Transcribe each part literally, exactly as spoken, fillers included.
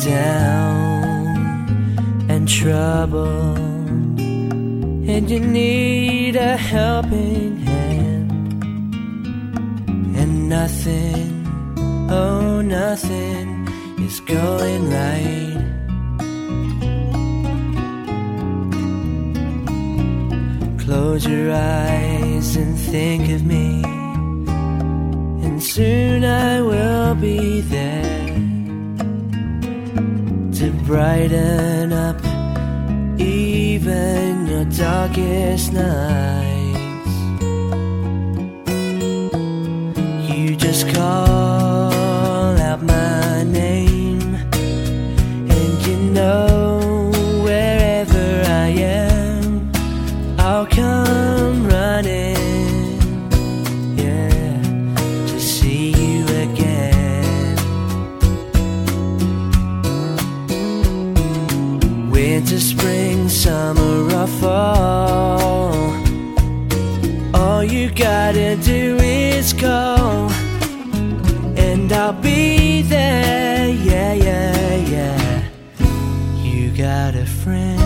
down and troubled, and you need a helping hand, and nothing, oh nothing is going right. Close your eyes and think of me, and soon I will be there to brighten up even your darkest nights. You just call out my name, and you know wherever I am, I'll come running, yeah, to see you again. Winter, spring, summer or fall, all you gotta do is call, and I'll be there, yeah, yeah, yeah. You got a friend.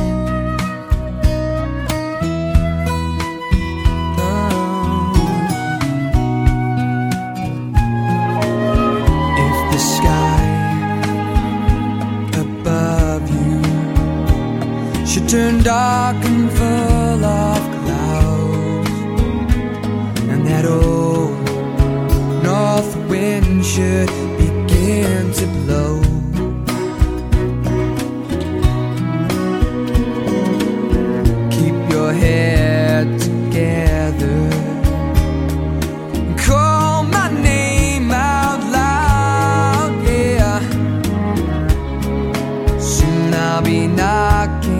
Should turn dark and full of clouds, and that old north wind should begin to blow. Keep your head together and call my name out loud, yeah. Soon I'll be knocking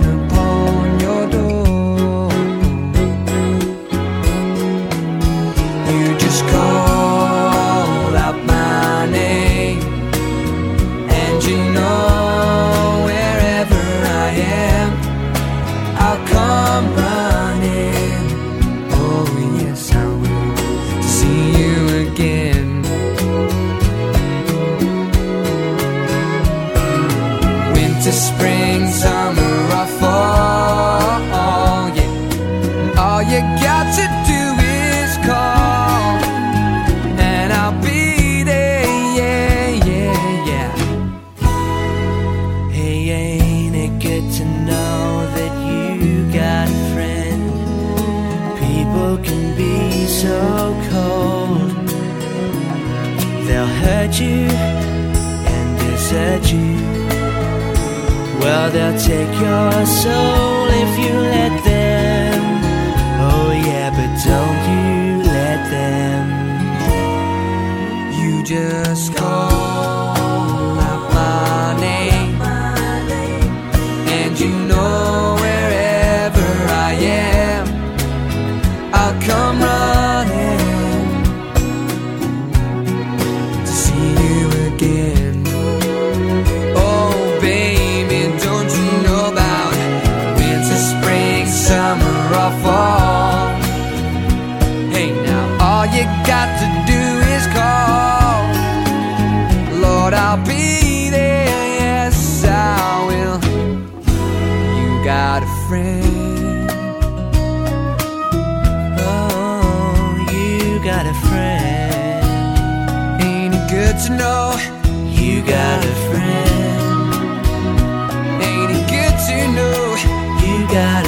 spring, summer or fall, yeah. All you got to do is call, and I'll be there, yeah, yeah, yeah. Hey, ain't it good to know that you got a friend? People can be so cold, they'll hurt you and desert you. Well, they'll take your soul if you let them. Oh yeah, but don't you let them. You just call out my name, and you know wherever I am, I'll come running to see you again. Fall. Hey, now all you got to do is call. Lord, I'll be there, yes I will. You got a friend. Oh, you got a friend. Ain't it good to know you got a friend? Ain't it good to know you got a